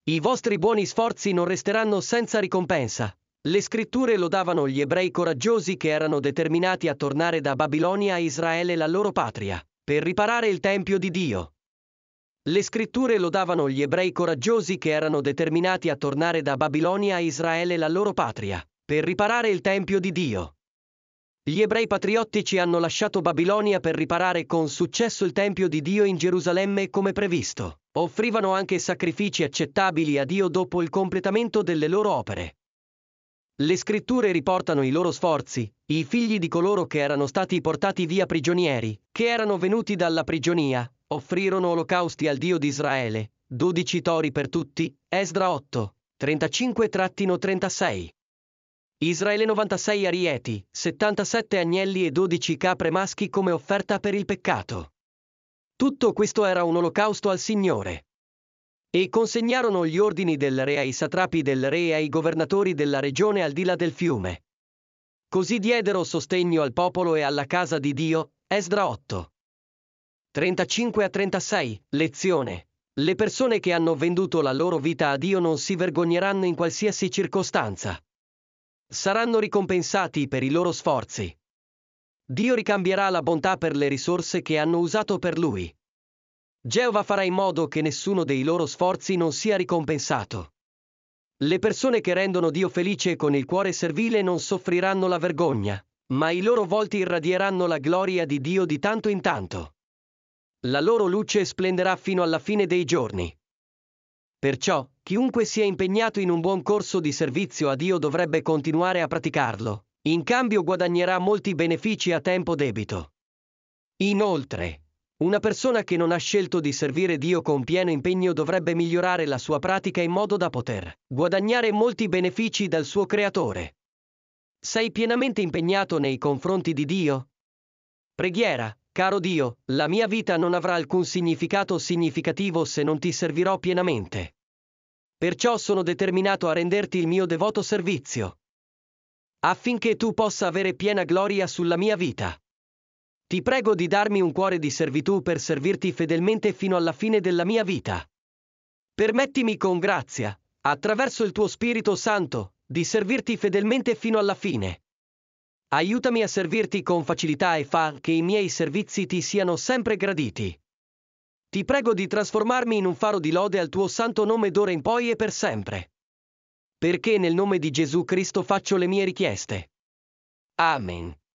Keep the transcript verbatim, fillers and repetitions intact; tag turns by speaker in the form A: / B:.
A: I vostri buoni sforzi non resteranno senza ricompensa. Le scritture lodavano gli ebrei coraggiosi che erano determinati a tornare da Babilonia a Israele, la loro patria, per riparare il Tempio di Dio. Le scritture lodavano gli ebrei coraggiosi che erano determinati a tornare da Babilonia a Israele, la loro patria, per riparare il Tempio di Dio. Gli ebrei patriottici hanno lasciato Babilonia per riparare con successo il Tempio di Dio in Gerusalemme come previsto. Offrivano anche sacrifici accettabili a Dio dopo il completamento delle loro opere. Le scritture riportano i loro sforzi, i figli di coloro che erano stati portati via prigionieri, che erano venuti dalla prigionia, offrirono olocausti al Dio di Israele, dodici tori per tutti, Esdra otto, trentacinque trentasei. Israele novantasei arieti, settantasette agnelli e dodici capre maschi come offerta per il peccato. Tutto questo era un olocausto al Signore. E consegnarono gli ordini del re ai satrapi del re e ai governatori della regione al di là del fiume. Così diedero sostegno al popolo e alla casa di Dio, Esdra otto. trentacinque a trentasei, lezione. Le persone che hanno venduto la loro vita a Dio non si vergogneranno in qualsiasi circostanza. Saranno ricompensati per i loro sforzi. Dio ricambierà la bontà per le risorse che hanno usato per Lui. Geova farà in modo che nessuno dei loro sforzi non sia ricompensato. Le persone che rendono Dio felice con il cuore servile non soffriranno la vergogna, ma i loro volti irradieranno la gloria di Dio di tanto in tanto. La loro luce splenderà fino alla fine dei giorni. Perciò, chiunque sia impegnato in un buon corso di servizio a Dio dovrebbe continuare a praticarlo, in cambio guadagnerà molti benefici a tempo debito. Inoltre, una persona che non ha scelto di servire Dio con pieno impegno dovrebbe migliorare la sua pratica in modo da poter guadagnare molti benefici dal suo Creatore. Sei pienamente impegnato nei confronti di Dio? Preghiera. Caro Dio, la mia vita non avrà alcun significato significativo se non ti servirò pienamente. Perciò sono determinato a renderti il mio devoto servizio, affinché tu possa avere piena gloria sulla mia vita. Ti prego di darmi un cuore di servitù per servirti fedelmente fino alla fine della mia vita. Permettimi con grazia, attraverso il tuo Spirito Santo, di servirti fedelmente fino alla fine. Aiutami a servirti con facilità e fa che i miei servizi ti siano sempre graditi. Ti prego di trasformarmi in un faro di lode al tuo santo nome d'ora in poi e per sempre. Perché nel nome di Gesù Cristo faccio le mie richieste. Amen.